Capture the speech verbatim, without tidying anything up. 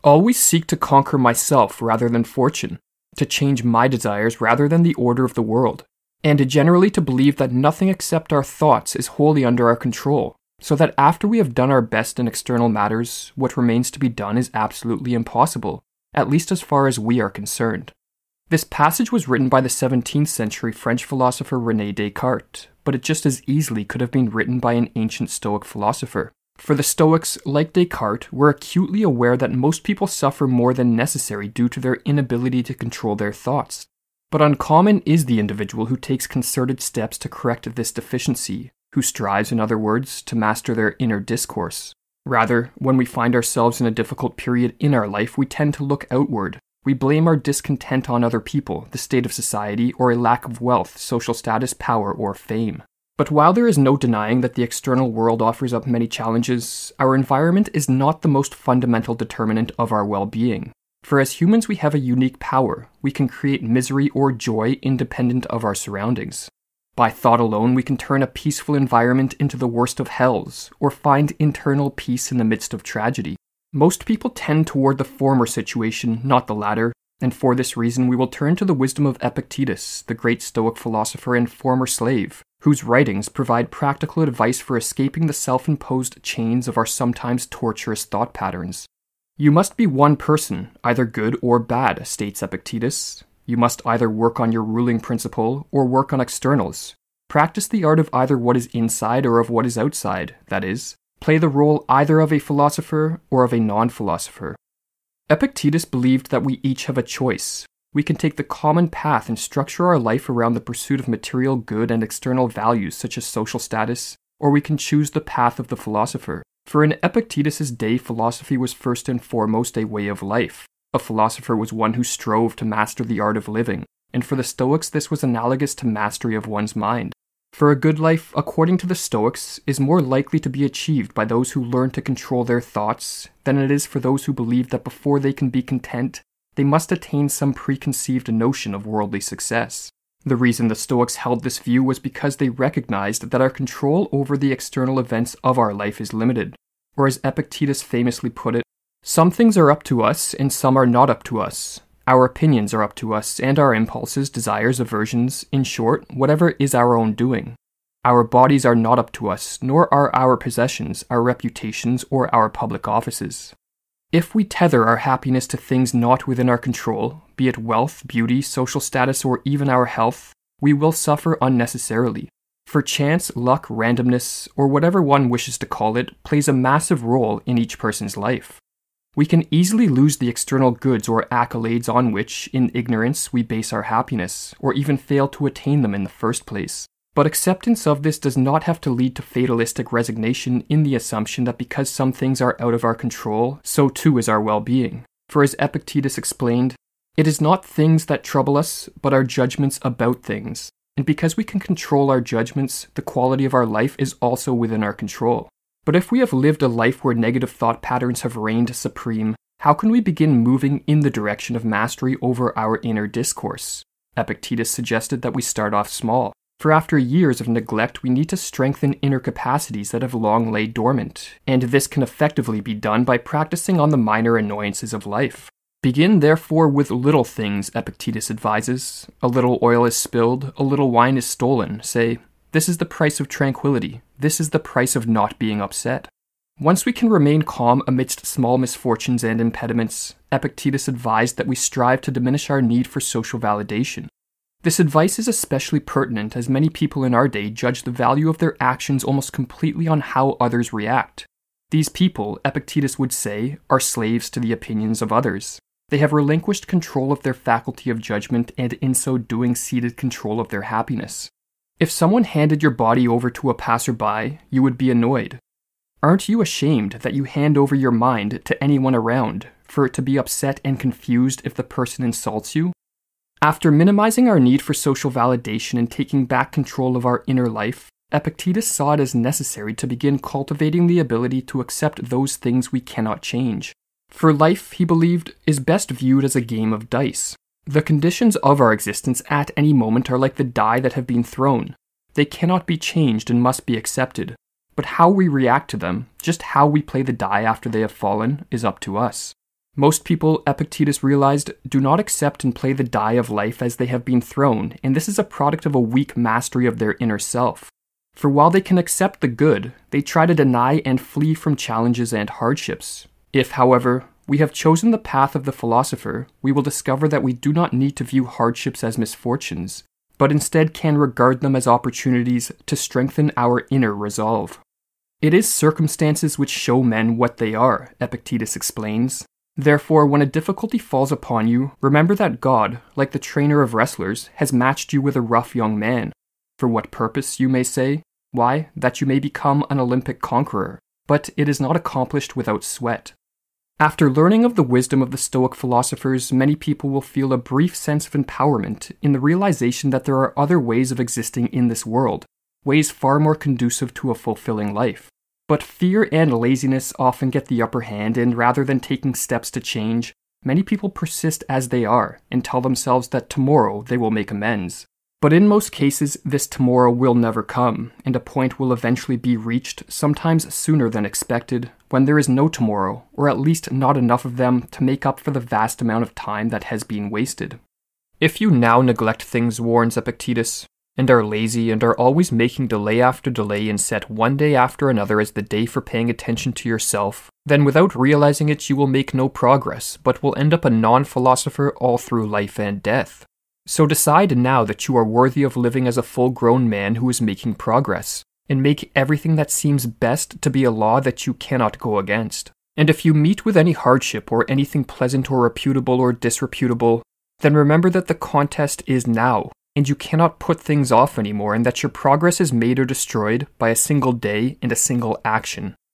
always seek to conquer myself rather than fortune, to change my desires rather than the order of the world, and generally to believe that nothing except our thoughts is wholly under our control, so that after we have done our best in external matters, what remains to be done is absolutely impossible, at least as far as we are concerned. This passage was written by the seventeenth century French philosopher René Descartes, but it just as easily could have been written by an ancient Stoic philosopher. For the Stoics, like Descartes, were acutely aware that most people suffer more than necessary due to their inability to control their thoughts. But uncommon is the individual who takes concerted steps to correct this deficiency, who strives, in other words, to master their inner discourse. Rather, when we find ourselves in a difficult period in our life, we tend to look outward. We blame our discontent on other people, the state of society, or a lack of wealth, social status, power, or fame. But while there is no denying that the external world offers up many challenges, our environment is not the most fundamental determinant of our well-being. For as humans we have a unique power. We can create misery or joy independent of our surroundings. By thought alone we can turn a peaceful environment into the worst of hells, or find internal peace in the midst of tragedy. Most people tend toward the former situation, not the latter, and for this reason we will turn to the wisdom of Epictetus, the great Stoic philosopher and former slave, whose writings provide practical advice for escaping the self-imposed chains of our sometimes torturous thought patterns. You must be one person, either good or bad, states Epictetus. You must either work on your ruling principle or work on externals. Practice the art of either what is inside or of what is outside, that is, play the role either of a philosopher or of a non-philosopher. Epictetus believed that we each have a choice. We can take the common path and structure our life around the pursuit of material good and external values such as social status, or we can choose the path of the philosopher. For in Epictetus's day, philosophy was first and foremost a way of life. A philosopher was one who strove to master the art of living, and for the Stoics this was analogous to mastery of one's mind. For a good life, according to the Stoics, is more likely to be achieved by those who learn to control their thoughts than it is for those who believe that before they can be content, they must attain some preconceived notion of worldly success. The reason the Stoics held this view was because they recognized that our control over the external events of our life is limited, or as Epictetus famously put it, some things are up to us and some are not up to us. Our opinions are up to us, and our impulses, desires, aversions, in short, whatever is our own doing. Our bodies are not up to us, nor are our possessions, our reputations, or our public offices. If we tether our happiness to things not within our control, be it wealth, beauty, social status, or even our health, we will suffer unnecessarily. For chance, luck, randomness, or whatever one wishes to call it, plays a massive role in each person's life. We can easily lose the external goods or accolades on which, in ignorance, we base our happiness, or even fail to attain them in the first place. But acceptance of this does not have to lead to fatalistic resignation in the assumption that because some things are out of our control, so too is our well-being. For as Epictetus explained, it is not things that trouble us, but our judgments about things. And because we can control our judgments, the quality of our life is also within our control. But if we have lived a life where negative thought patterns have reigned supreme, how can we begin moving in the direction of mastery over our inner discourse? Epictetus suggested that we start off small. For after years of neglect, we need to strengthen inner capacities that have long laid dormant, and this can effectively be done by practicing on the minor annoyances of life. Begin therefore with little things, Epictetus advises. A little oil is spilled, a little wine is stolen. Say, this is the price of tranquility. This is the price of not being upset. Once we can remain calm amidst small misfortunes and impediments, Epictetus advised that we strive to diminish our need for social validation. This advice is especially pertinent as many people in our day judge the value of their actions almost completely on how others react. These people, Epictetus would say, are slaves to the opinions of others. They have relinquished control of their faculty of judgment and in so doing ceded control of their happiness. If someone handed your body over to a passerby, you would be annoyed. Aren't you ashamed that you hand over your mind to anyone around, for it to be upset and confused if the person insults you? After minimizing our need for social validation and taking back control of our inner life, Epictetus saw it as necessary to begin cultivating the ability to accept those things we cannot change. For life, he believed, is best viewed as a game of dice. The conditions of our existence at any moment are like the die that have been thrown. They cannot be changed and must be accepted. But how we react to them, just how we play the die after they have fallen, is up to us. Most people, Epictetus realized, do not accept and play the die of life as they have been thrown, and this is a product of a weak mastery of their inner self. For while they can accept the good, they try to deny and flee from challenges and hardships. If, however, we have chosen the path of the philosopher, we will discover that we do not need to view hardships as misfortunes, but instead can regard them as opportunities to strengthen our inner resolve. It is circumstances which show men what they are, Epictetus explains. Therefore, when a difficulty falls upon you, remember that God, like the trainer of wrestlers, has matched you with a rough young man. For what purpose, you may say? Why, that you may become an Olympic conqueror. But it is not accomplished without sweat. After learning of the wisdom of the Stoic philosophers, many people will feel a brief sense of empowerment in the realization that there are other ways of existing in this world, ways far more conducive to a fulfilling life. But fear and laziness often get the upper hand, and rather than taking steps to change, many people persist as they are and tell themselves that tomorrow they will make amends. But in most cases, this tomorrow will never come, and a point will eventually be reached, sometimes sooner than expected, when there is no tomorrow, or at least not enough of them to make up for the vast amount of time that has been wasted. If you now neglect things, warns Epictetus, and are lazy and are always making delay after delay and set one day after another as the day for paying attention to yourself, then without realizing it you will make no progress, but will end up a non-philosopher all through life and death. So decide now that you are worthy of living as a full-grown man who is making progress, and make everything that seems best to be a law that you cannot go against. And if you meet with any hardship or anything pleasant or reputable or disreputable, then remember that the contest is now, and you cannot put things off anymore, and that your progress is made or destroyed by a single day and a single action.